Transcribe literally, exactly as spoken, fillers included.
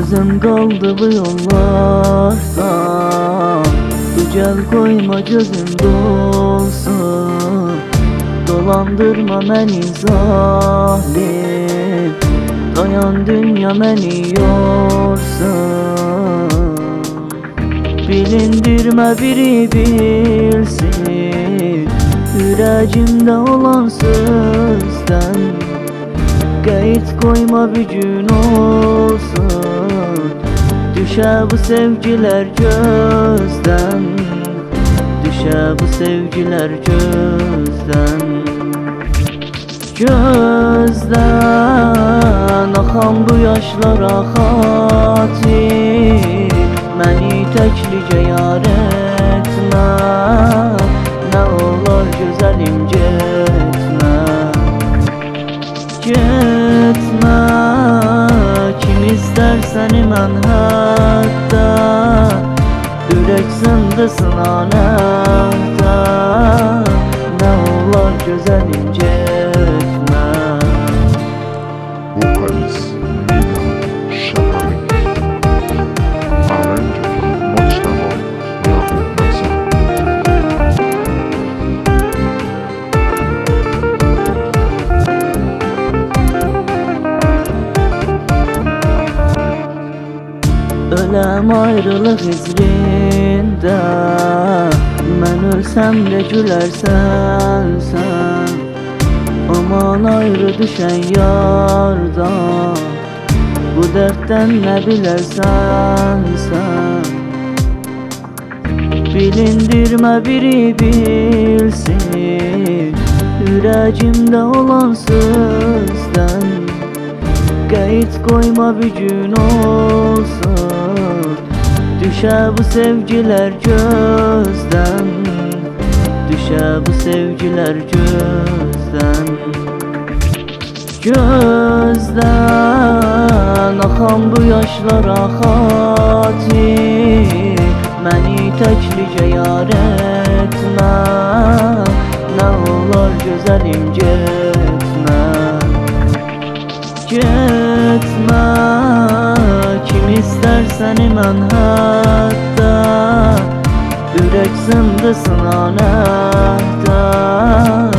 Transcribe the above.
Gözüm kaldı bu yollarda, Güzel koyma gözüm dolsun. Dolandırma beni zalim, Dayan dünya beni yorsun. Bilindirme biri bilsin, Yüreğimde olan sözden. Qeyd koyma bir gün olsun, Düşe bu sevgiler gözden, Düşe bu sevgiler gözden. Gözden akan bu yaşlara xatir, Məni təklicə yar etmə, Nə olar gözəlim getmə. Getmə, kim istər səni mən hətta, Ürək sındısın anəhdə, Nə olar gözəlim getmə. Vocalist Nida Şahanik, Arrange Moctaba Yakup Nasır. Öləm ayrılıq izrində, Mən ölsəm də gülərsən sən. Aman ayrı düşən yardan, Bu dərddən nə bilərsən sən. Bilindirmə biri bilsin, Yüreğimdə olan sözdən. Qeyd koyma bir gün olsun, Düşe bu sevgiler gözden, Düşe bu sevgiler gözden. Gözden akan bu yaşlara xatir, Məni təklicə yar etmə, Nə olar gözəlim getmə. Getmə, kim istər səni mən hətta, Ürək sındısın anəhdə,